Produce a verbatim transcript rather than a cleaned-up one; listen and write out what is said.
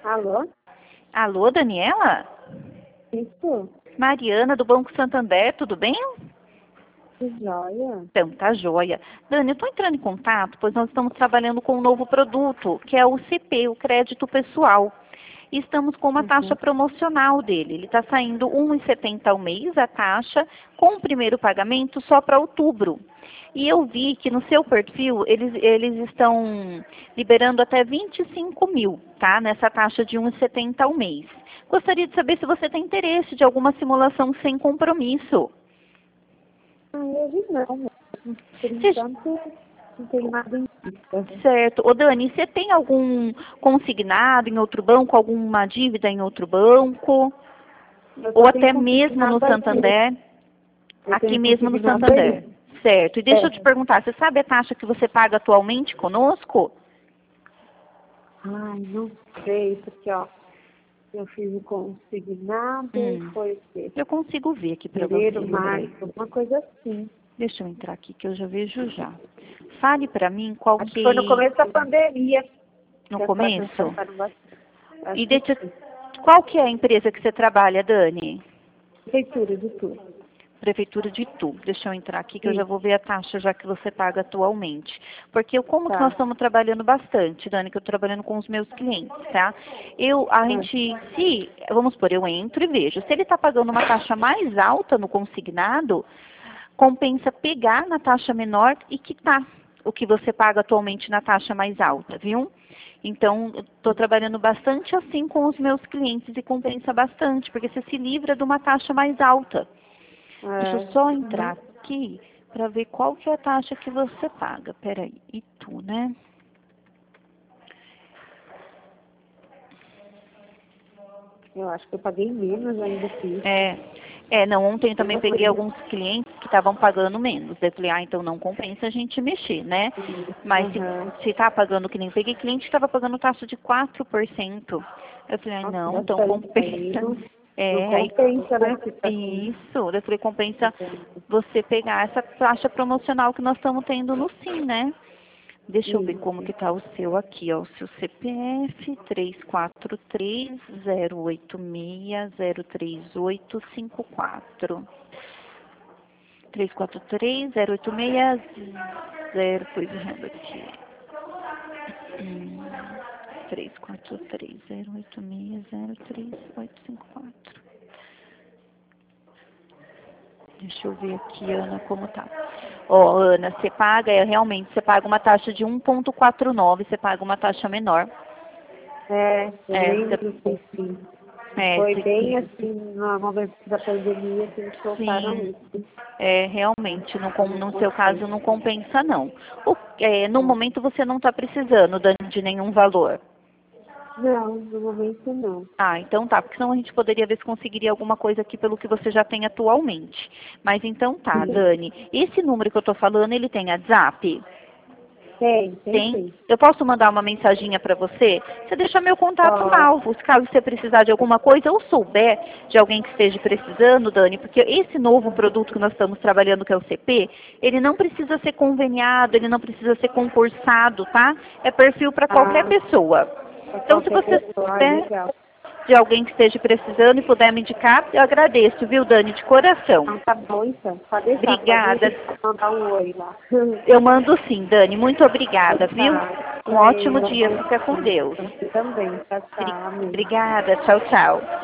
Alô? Alô, Daniela? Isso? Mariana, do Banco Santander, tudo bem? Que joia. Então, tá joia. Dani, eu estou entrando em contato, pois nós estamos trabalhando com um novo produto, que é o C P, o Crédito Pessoal. E estamos com uma Uhum. taxa promocional dele. Ele está saindo um real e setenta centavos ao mês, a taxa, com o primeiro pagamento só para outubro. E eu vi que no seu perfil, eles, eles estão liberando até vinte e cinco mil, tá? Nessa taxa de um real e setenta centavos ao mês. Gostaria de saber se você tem interesse de alguma simulação sem compromisso. Ah, hoje não, mesmo. Por Você- enquanto, não tenho nada em vista. Certo. Ô Dani, você tem algum consignado em outro banco, alguma dívida em outro banco? Eu Ou só até tenho mesmo no consignado aqui. Santander? Eu Aqui tenho mesmo no consignado Santander. aí. Certo. E deixa eu te É. perguntar, você sabe a taxa que você paga atualmente conosco? Ai, não sei, porque, ó, eu fiz o consignado e Hum. foi o quê? Eu consigo ver aqui para você. Fevereiro, Peraí. março, alguma coisa assim. Deixa eu entrar aqui que eu já vejo já. Fale para mim qual Acho que... que foi no começo da pandemia. No que as começo? taxas passaram bastante. Acho E que deixa... sim. Qual que é a empresa que você trabalha, Dani? Prefeitura de tudo. Prefeitura de Itu. Deixa eu entrar aqui que eu já Sim. vou ver a taxa já que você paga atualmente. Porque eu- como que Tá. nós estamos trabalhando bastante, Dani, que eu estou trabalhando com os meus clientes, tá? Eu, a gente, se, vamos supor, eu entro e vejo, se ele está pagando uma taxa mais alta no consignado, compensa pegar na taxa menor e quitar o que você paga atualmente na taxa mais alta, viu? Então, estou trabalhando bastante assim com os meus clientes e compensa bastante, porque você se livra de uma taxa mais alta. Deixa eu É. só entrar aqui para ver qual que é a taxa que você paga. Peraí, Itu, né? Eu acho que eu paguei menos ainda que isso. É, é, não, ontem eu também peguei alguns clientes que estavam pagando menos. Eu falei, ah, então não compensa a gente mexer, né? Mas se, Uhum. se tá pagando que nem... Peguei cliente que estava pagando taxa de quatro por cento. Eu falei, ah, Nossa, não, então bastante. Aí compensa. não, não É, aí compensa, né? com- Ficar com isso. Eu falei, compensa isso. você pegar essa taxa promocional que nós estamos tendo no Sim, né? Deixa eu ver como Isso. que tá o seu aqui, ó. O seu C P F três quatro três zero oito seis zero três oito cinco quatro. três quatro três zero oito seis zero, pois errando aqui. Hum, três quatro três zero oito seis zero três oito cinco quatro. Deixa eu ver aqui, Ana, como tá. Ó, Ana, você paga, é, realmente, você paga uma taxa de um vírgula quarenta e nove, você paga uma taxa menor. É, eu É, lembro você, que sim. é, Foi bem você, assim, no momento da pandemia que eles colocaram sim, isso. é, realmente, no, com- Não no seu compensa. caso, não compensa, não. O- é, no momento, você não está precisando Dani, de nenhum valor. Não, no momento não. Ah, então tá, porque senão a gente poderia ver se conseguiria alguma coisa aqui pelo que você já tem atualmente. Mas então tá, Dani. Esse número que eu tô falando, ele tem WhatsApp? Tem, tem Tem. sim. Eu posso mandar uma mensaginha para você? Você deixa meu contato Ó, salvo, caso você precisar de alguma coisa ou souber de alguém que esteja precisando, Dani, porque esse novo produto que nós estamos trabalhando, que é o C P, ele não precisa ser conveniado, ele não precisa ser concursado, tá? É perfil para qualquer ah, pessoa. pra Então, se qualquer você pessoa, ah, souber legal. de alguém que esteja precisando e puder me indicar, eu agradeço, viu, Dani, de coração. Então tá bom então. Pode deixar, pode Obrigada. mandar um oi lá. Eu mando sim, Dani. Muito obrigada, viu? Tá. Um Pra ótimo ele, dia. Fica com Deus. você também. Tchau, Bri- tchau. Amém. Obrigada. Tchau, tchau.